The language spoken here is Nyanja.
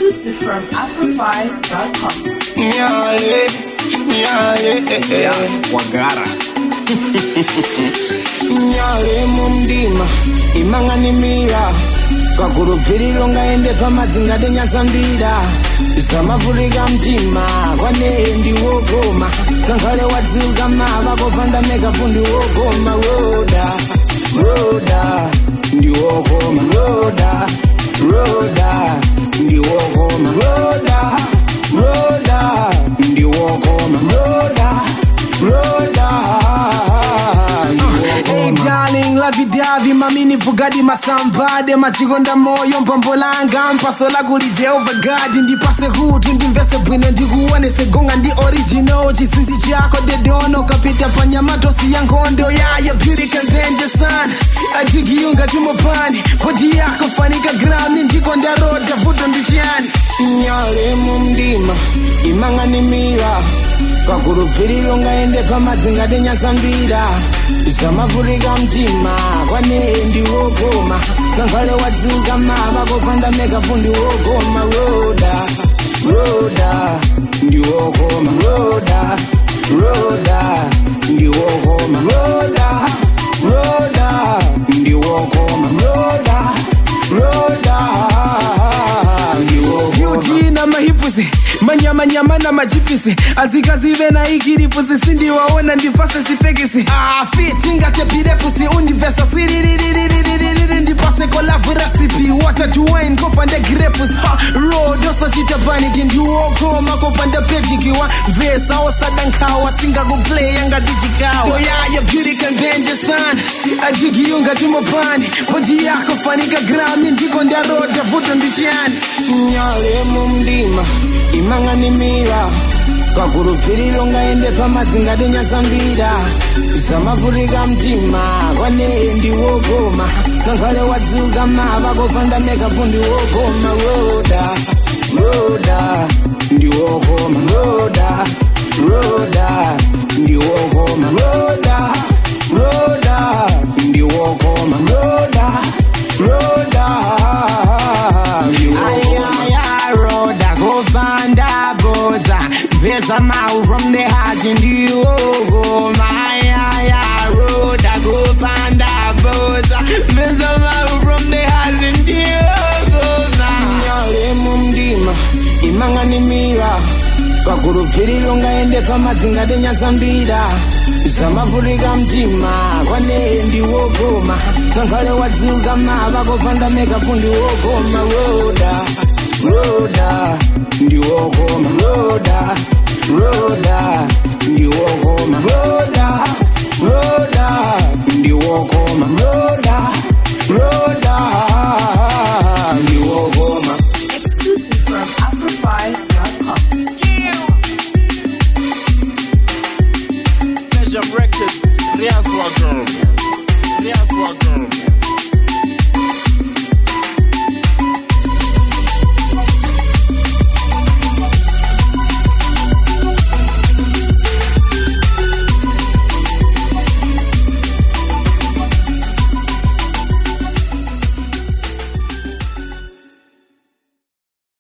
Exclusive from Afro5.com. Nyale, Wagara. nyale mumdima, imangani mira. Kakurupiriro ngaende pamadzinga denyasambira. Samavurika mtima, kwane ndiwogoma. Kankale wadziuka mava kopanda mekafundi wogoma. Roda, ndiwogoma. Roda, ndiwogoma. Roda, ndiwogoma. Roda. Hey darling, lavidavi mamini bugadi masambade machigonda moyo mpambolanga mpasola kuli Jehovah God ndipase hutu ndimvese bwino ndikuone segonga ndi original chisinzi chako dedono kapita panyamato siyankondo ya beauty can bend the sun adigiyunga timopani body yako fanika grami ndiko ndaroda vuto ndichiani nyale mumdima imangani mira kakurupiriro ngaende pamadzinga denyasambira samavurika mtima kwane ndiwogoma kankale wadziuka mava kopanda mekafundi wogoma roda ndiwogoma roda ndiwogoma roda ndiwogoma roda beauty na mahipusi manyamanyama na majipisi azikazive na ikiripusi sindiwaona ndipase sipekisi fiti ngatepirepusi univesa swiririririririri ndipase kolavu recipe water to wine kopande grepus rodoso chitapaniki ndiwokoma kopande pejikiwa vesa osadankawa singakuplaya ngatichikawa yoyaya beauty can bend the sun adigiyunga timopani bodi yako fanika grami ndiko ndaroda vuto ndichiani nyale mumdima imangani mira kakurupiriro ngaende pamadzinga denyasambira samavurika mtima kwane ndiwogoma kankale wadziuka mava kopanda mekafundi wogoma roda ndiwogoma roda ndiwogoma roda ndiwogoma roda Roda go find a boza. There's a mouth from the heart in the Ogoma. Roda go find a boza. There's a mouth from the heart in the Ogoma. nyale mumdima imangani mira kakurupiriro ngaende pamadzinga denyasambira samavurika mtima kwane ndiwogoma kankale wadziuka mava kopanda mekafundi wogoma roda ndiwogoma roda ndiwogoma roda ndiwogoma roda ndiwogoma. Exclusive from Afro5.com. Pleasure Records, Riaz Wagara.